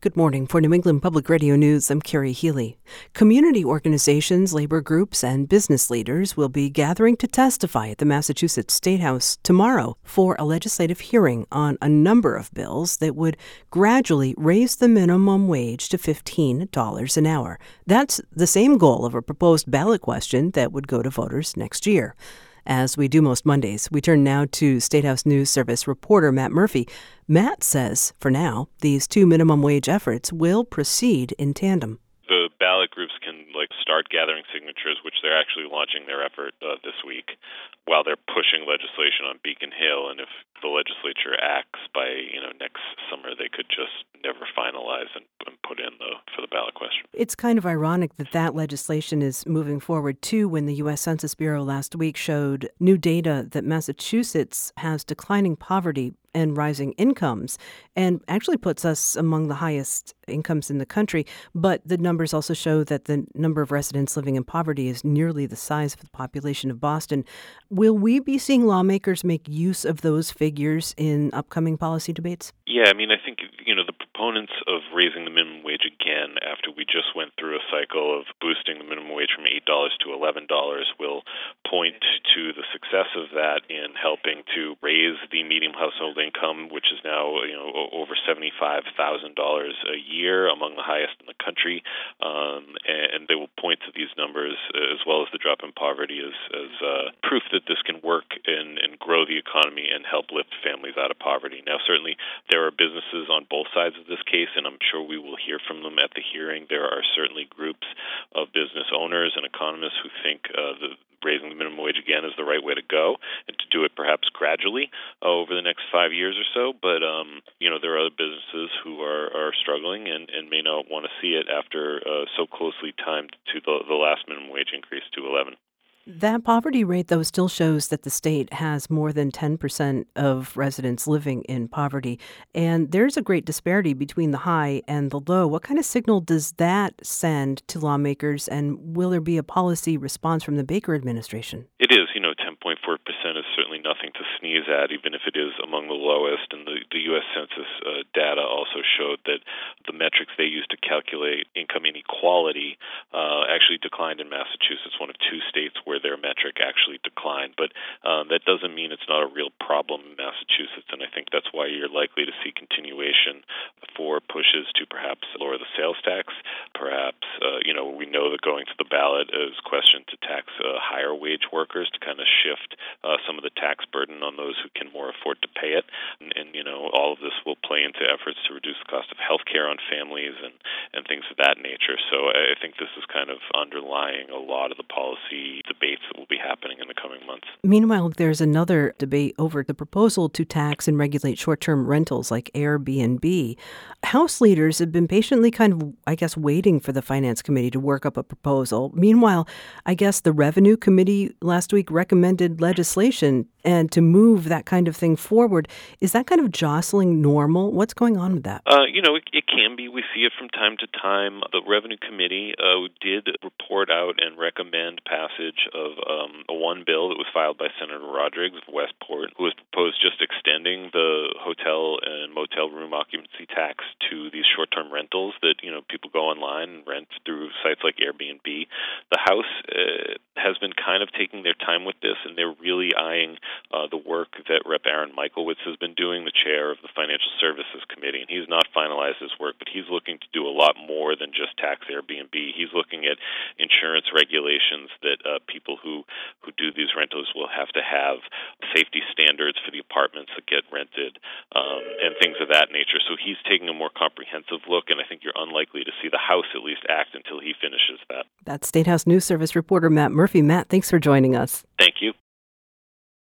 Good morning. For New England Public Radio News, I'm Carrie Healy. Community organizations, labor groups, and business leaders will be gathering to testify at the Massachusetts State House tomorrow for a legislative hearing on a number of bills that would gradually raise the minimum wage to $15 an hour. That's the same goal of a proposed ballot question that would go to voters next year. As we do most Mondays, we turn now to State House News Service reporter Matt Murphy. Matt says, for now, these two minimum wage efforts will proceed in tandem. The ballot groups can start gathering signatures, which they're actually launching their effort this week, while they're pushing legislation on Beacon Hill. And if the legislature acts by next summer, they could just never finalize and put in for the ballot question. It's kind of ironic that legislation is moving forward too, when the U.S. Census Bureau last week showed new data that Massachusetts has declining poverty and rising incomes, and actually puts us among the highest incomes in the country. But the numbers also show that the number of residents living in poverty is nearly the size of the population of Boston. Will we be seeing lawmakers make use of those figures in upcoming policy debates? Yeah, I think, the proponents of raising the minimum wage again after we just went through a cycle of boosting the minimum wage from $8 to $11 will point to the success of that in helping to raise the median household income, which is now over $75,000 a year, among the highest in the country, and they will point to these numbers as well as the drop in poverty as proof that this can work and grow the economy and help lift families out of poverty. Now, certainly there are businesses on both sides of this case, and I'm sure we will hear from them at the hearing. There are certainly groups of business owners and economists who think raising the minimum wage again is the right way to go, and to do it perhaps gradually over the next 5 years or so. But, there are other businesses who are struggling and may not want to see it after so closely timed to the last minimum wage increase to 11. That poverty rate, though, still shows that the state has more than 10% of residents living in poverty. And there's a great disparity between the high and the low. What kind of signal does that send to lawmakers? And will there be a policy response from the Baker administration? It is. 10.4% is certainly nothing to sneeze at, even if it is among the lowest. And the U.S. Census data also showed that the metrics they used to calculate income inequality actually declined in Massachusetts, one of two states where their metric actually declined. But that doesn't mean it's not a real problem in Massachusetts, and I think that's why you're likely to see continuation for pushes to perhaps lower the sales tax. Perhaps, we know that going to the ballot is a question to tax higher wage workers to kind of shift some of the tax burden on those who can more afford to pay it. And all of this will play into efforts to reduce the cost of health care on families and things of that nature. So I think this is kind of underlying a lot of the policy debates that will be happening in the coming months. Meanwhile, there's another debate over the proposal to tax and regulate short-term rentals like Airbnb. House leaders have been patiently waiting for the Finance Committee to work up a proposal. Meanwhile, I guess the Revenue Committee last week recommended legislation and to move that kind of thing forward. Is that kind of jostling normal? What's going on with that? It can be. We see it from time to time. The Revenue Committee did report out and recommend passage of one bill that was filed by Senator Rodrigues of Westport, who has proposed just extending the hotel and motel room occupancy tax to these short-term rentals that, people go online and rent through sites like Airbnb. The House has been kind of taking their time with this, and they're really eyeing the work that Rep. Aaron Michaelwitz has been doing, the chair of the Financial Services Committee. And he's not finalized his work, but he's looking to do a lot more than just tax Airbnb. He's looking at insurance regulations that people who do these rentals will have to have safety standards for the apartments that get rented and things of that nature. So he's taking a more comprehensive look, and I think you're unlikely to see the House at least act until he finishes that. That's State House News Service reporter Matt Murphy. Matt, thanks for joining us. Thank you.